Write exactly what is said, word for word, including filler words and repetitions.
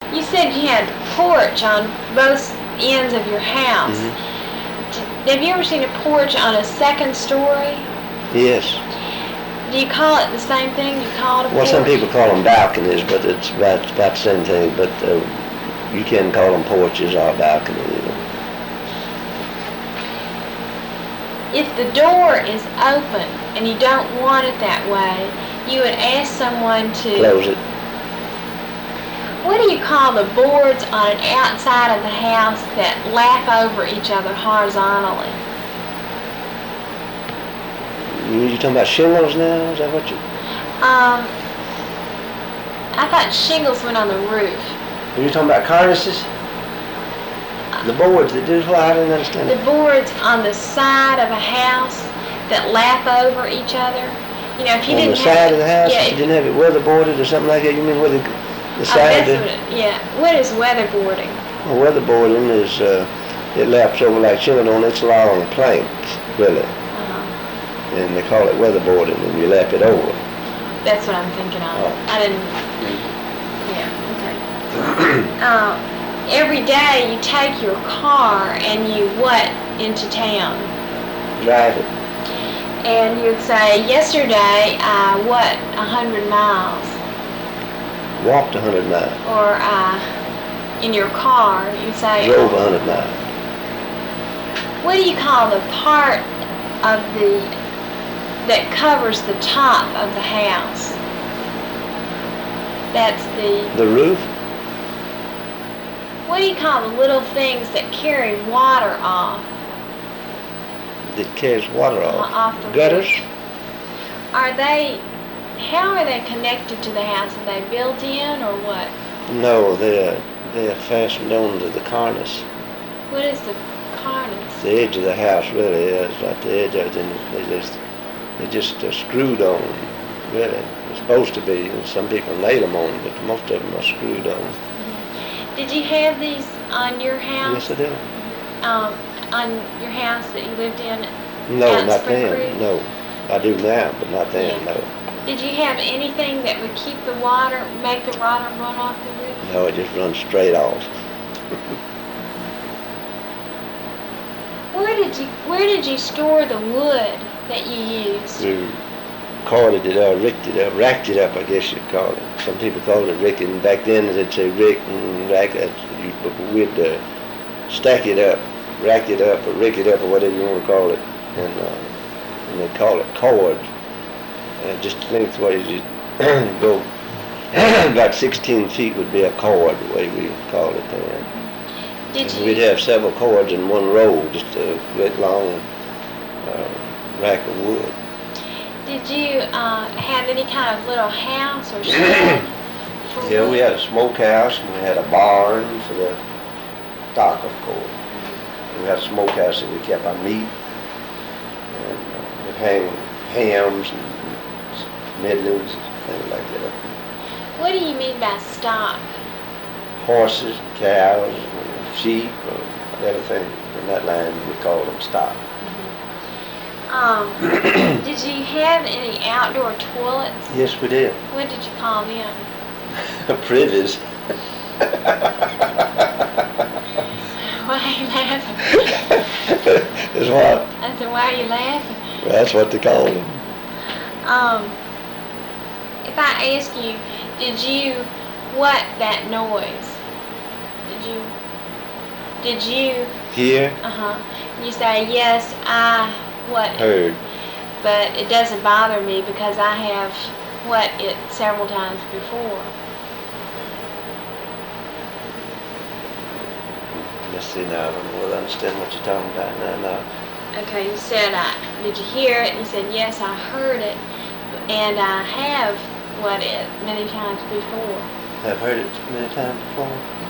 You said you had a porch on both ends of your house. Mm-hmm. D- have you ever seen a porch on a second story? Yes. Do you call it the same thing? You call it a Well, porch? some people call them balconies, but it's about, about the same thing. But uh, you can call them porches or balconies. You know. If the door is open and you don't want it that way, you would ask someone to Close it. What do you call the boards on an outside of the house that lap over each other horizontally? You talking about shingles now? Is that what you? Um, I thought shingles went on the roof. Are you talking about cornices? The boards that do? Well, I didn't understand. The boards on the side of a house that lap over each other. You know, if you on didn't the side have of the house, yeah, if you didn't have it weatherboarded or something like that. You mean where the the oh, side? that's of the, what it, yeah. What is weatherboarding? well, weatherboarding is uh, it laps over like shingle on its long planks, really, Uh-huh. and they call it weatherboarding, and you lap it over. That's what I'm thinking of. Oh. I didn't. Yeah. Okay. uh, every day you take your car and you what into town? Drive it. And you'd say, yesterday I what a hundred miles. Walked a hundred miles. Or uh, in your car you'd say. Drove a hundred miles. What do you call the part of the that covers the top of the house? That's the. The roof. What do you call the little things that carry water off? That carries water off. Uh, off the Gutters. roof? Are they? How are they connected to the house? Are they built in or what? No, they're they're fastened onto the cornice. What is the cornice? The edge of the house really is right. The edge of it, and they just they just uh, screwed on. Really, it's supposed to be. And some people nail them on, but most of them are screwed on. Mm-hmm. Did you have these on your house? Yes, I did. Um, on your house that you lived in? No, out in not Spring then. Creek? No, I do now, but not then. Yeah. No. Did you have anything that would keep the water, make the water run off the roof? No, it just runs straight off. Where did you Where did you store the wood that you used? We corded it up, ricked it up, racked it up, I guess you'd call it. Some people called it ricking. Back then they'd say rick and rack. We'd uh, stack it up, rack it up, or rick it up, or whatever you want to call it, and uh, and they call it cords. Uh, just lengthways, you go about sixteen feet would be a cord, the way we called it then. Did And you? we'd have several cords in one row, just a great long uh, rack of wood. Did you uh, have any kind of little house or shed? for Yeah, wood? we had a smokehouse, and we had a barn for the stock, of course. We had a smokehouse that we kept our meat, and uh, we'd hang hams and middlings and things like that. What do you mean by stock? Horses, cows, sheep, or everything in that line, we called them stock. Um, did you have any outdoor toilets? Yes, we did. What did you call them? Privies. Why are you laughing? Is what? I said, why are you laughing? Well, that's what they call them. Um, if I ask you, did you what that noise? Did you? Did you? Here, Uh huh. You say yes. I what? heard. But it doesn't bother me because I have what it several times before. Let's see now, I don't know whether I understand what you're talking about now. No. Okay, you said I. Did you hear it? You said yes. I heard it, and I have what it many times before. I've heard it many times before.